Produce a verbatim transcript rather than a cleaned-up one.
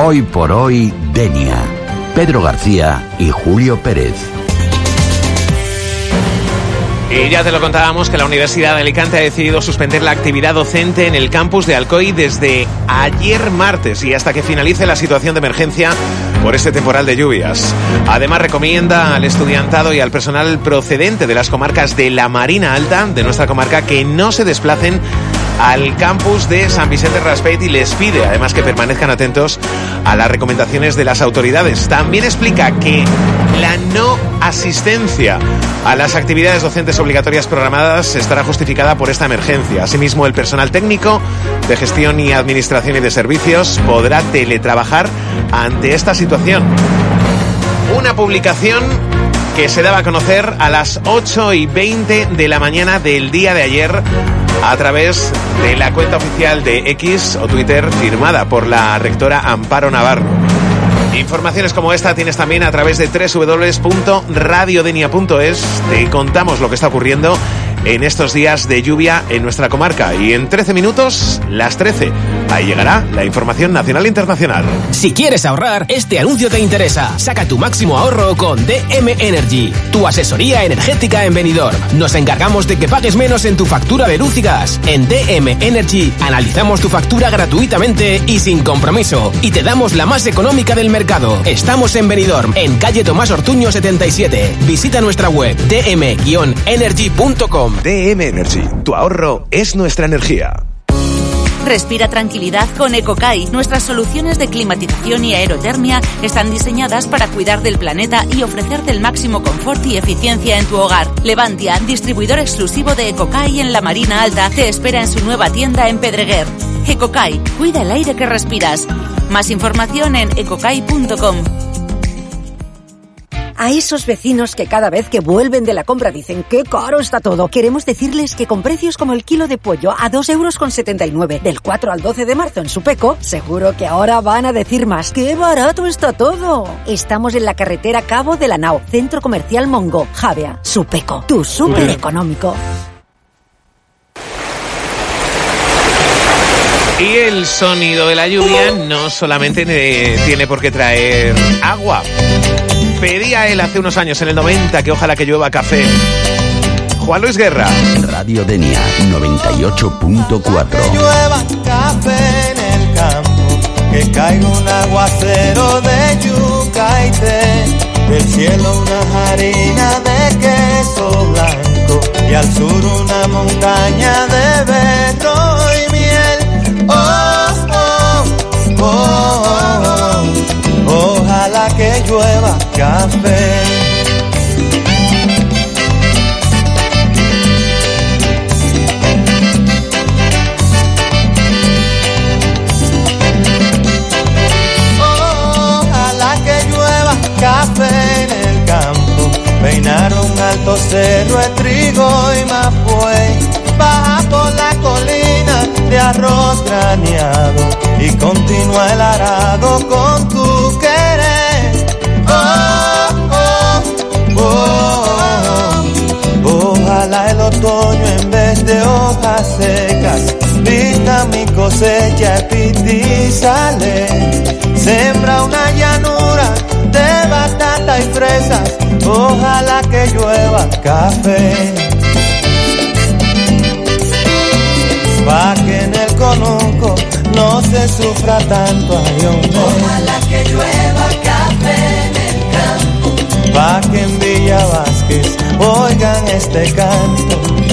Hoy por hoy, Denia. Pedro García y Julio Pérez. Y ya te lo contábamos que la Universidad de Alicante ha decidido suspender la actividad docente en el campus de Alcoy desde ayer martes y hasta que finalice la situación de emergencia por este temporal de lluvias. Además, recomienda al estudiantado y al personal procedente de las comarcas de la Marina Alta, de nuestra comarca, que no se desplacen al campus de San Vicente Raspet y les pide además que permanezcan atentos a las recomendaciones de las autoridades. También explica que la no asistencia a las actividades docentes obligatorias programadas estará justificada por esta emergencia. Asimismo, el personal técnico de gestión y administración y de servicios podrá teletrabajar ante esta situación. Una publicación que se daba a conocer a las ocho y veinte de la mañana del día de ayer a través de la cuenta oficial de X o Twitter firmada por la rectora Amparo Navarro. Informaciones como esta tienes también a través de doble u doble u doble u punto radio denia punto es. Te contamos lo que está ocurriendo en estos días de lluvia en nuestra comarca. Y en trece minutos, las trece. Ahí llegará la información nacional e internacional. Si quieres ahorrar, este anuncio te interesa. Saca tu máximo ahorro con D M Energy, tu asesoría energética en Benidorm. Nos encargamos de que pagues menos en tu factura de luz y gas. En D M Energy analizamos tu factura gratuitamente y sin compromiso. Y te damos la más económica del mercado. Estamos en Benidorm, en calle Tomás Ortuño setenta y siete. Visita nuestra web d m energy punto com. D M Energy, tu ahorro es nuestra energía. Respira tranquilidad con Ecokai. Nuestras soluciones de climatización y aerotermia están diseñadas para cuidar del planeta y ofrecerte el máximo confort y eficiencia en tu hogar. Levantia, distribuidor exclusivo de Ecokai en la Marina Alta, te espera en su nueva tienda en Pedreguer. Ecokai, cuida el aire que respiras. Más información en ecokai punto com. A esos vecinos que cada vez que vuelven de la compra dicen ¡qué caro está todo! Queremos decirles que con precios como el kilo de pollo a dos euros con setenta y nueve del cuatro al doce de marzo en Supeco, seguro que ahora van a decir más ¡qué barato está todo! Estamos en la carretera Cabo de la Nao, Centro Comercial Mongo, Javea, Supeco, tu súper económico. Y el sonido de la lluvia no solamente tiene por qué traer agua. Pedía él hace unos años, en el noventa, que ojalá que llueva café. Juan Luis Guerra. Radio Denia noventa y ocho punto cuatro. Que llueva café en el campo, que caiga un aguacero de yuca y té, del cielo una harina de queso blanco y al sur una montaña de berro y miel. Oh, oh, oh, oh, oh. Ojalá que llueva café. Ojalá que llueva café en el campo, peinar un alto cerro de trigo y mapuey, baja por la colina de arroz graneado y continúa el arado con tu querer. Oh, oh, oh, oh. Ojalá el otoño en vez de hojas secas pinta mi cosecha y sale. Sembra una llanura de batata y fresas. Ojalá que llueva café, pa' que en el conuco no se sufra tanto. Ay, hombre. Ojalá que llueva café en el campo, pa' que en Villa Vázquez oigan este canto.